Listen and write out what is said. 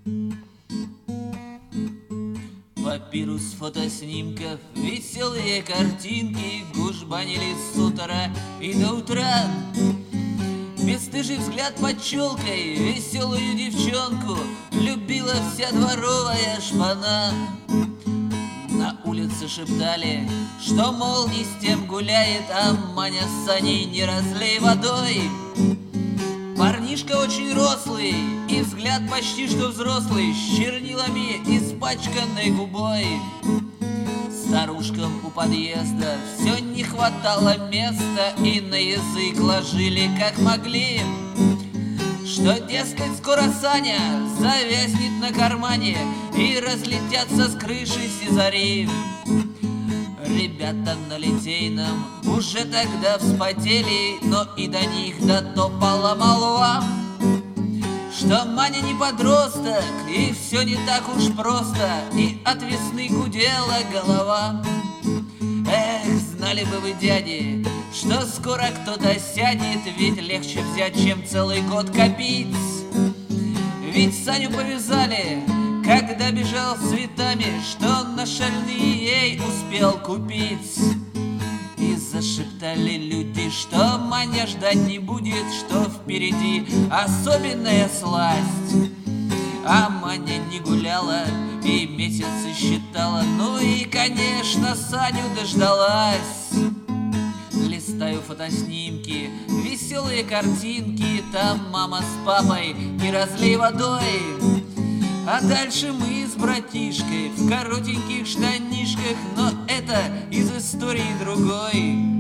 Папирус фотоснимков, веселые картинки гужбанили с утра и до утра. Бесстыжий взгляд под челкой, веселую девчонку любила вся дворовая шпана. На улице шептали, что, мол, не с тем гуляет, а Маня с Саней не разлей водой. Парнишка очень рослый и взгляд почти что взрослый, с чернилами испачканной губой. Старушкам у подъезда все не хватало места, и на язык ложили как могли, что, дескать, скоро Саня завязнет на кармане и разлетятся с крыши сизари. Ребята на Литейном уже тогда вспотели, но и до них дотопала молва, что Маня не подросток, и все не так уж просто, и от весны гудела голова. Эх, знали бы вы, дяди, что скоро кто-то сядет, ведь легче взять, чем целый год копить. Ведь Саню повязали, когда бежал с цветами, что на шальные ей успел купить. И зашептали люди, что Маня ждать не будет, что впереди особенная сласть. А Маня не гуляла и месяцы считала, ну и, конечно, Саню дождалась. Листаю фотоснимки, веселые картинки, там мама с папой, не разлей водой. А дальше мы с братишкой в коротеньких штанишках, но это из истории другой.